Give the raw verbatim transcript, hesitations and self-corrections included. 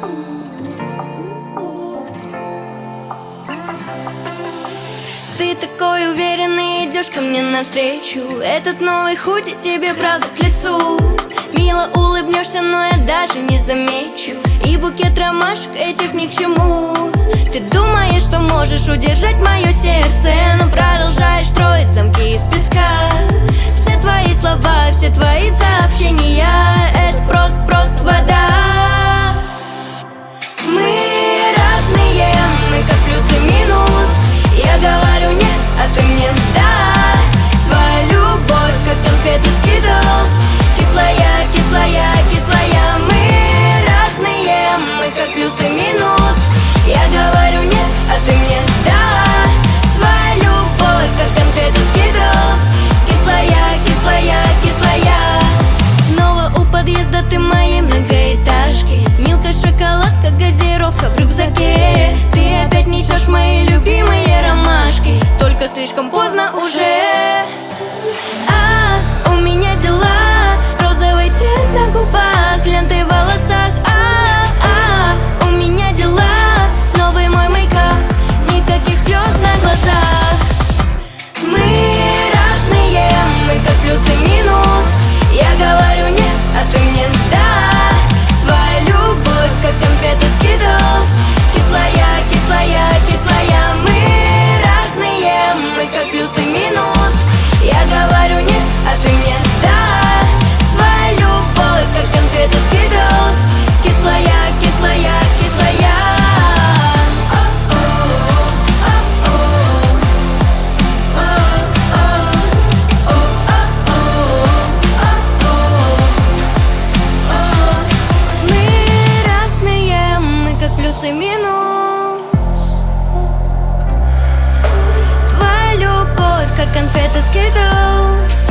Ты такой уверенный, идешь ко мне навстречу. Этот новый худи тебе правда к лицу. Мило улыбнешься, но я даже не замечу. И букет ромашек этих ни к чему. Ты думаешь, что можешь удержать мое сердце, но продолжаешь строить замки из песка. Все твои слова, все твои сообщения — это просто, просто вода. Мы разные, мы как плюс и минус. Я говорю нет, а ты мне да. Твоя любовь, как конфеты Skittles. Кислая, кислая, кислая. Мы разные, мы как плюс и минус. Я говорю нет, а ты мне да. Твоя любовь, как конфеты Skittles. Кислая, кислая, кислая. Снова у подъезда ты моей многоэтажки. Милка, шоколадка, газировка в рюкзаке. Ты опять несешь мои любимые ромашки, только слишком поздно уже. А, у меня дела. Розовый цвет на губах, ленты в волосах. А, а, у меня дела. Новый мой мейкап, никаких слез на глазах. Мы разные, мы как плюс и минус. Я говорю нет, а ты мне да. Твоя любовь, как конфеты Skittles. Кислая, кислая, кислая. Мы разные, мы как плюс и минус. Я говорю нет, а ты мне да. Твоя любовь, как конфеты Skittles. Кислая, кислая, кислая. Мы разные, мы как плюс и минус. Твоя любовь, как конфеты Skittles.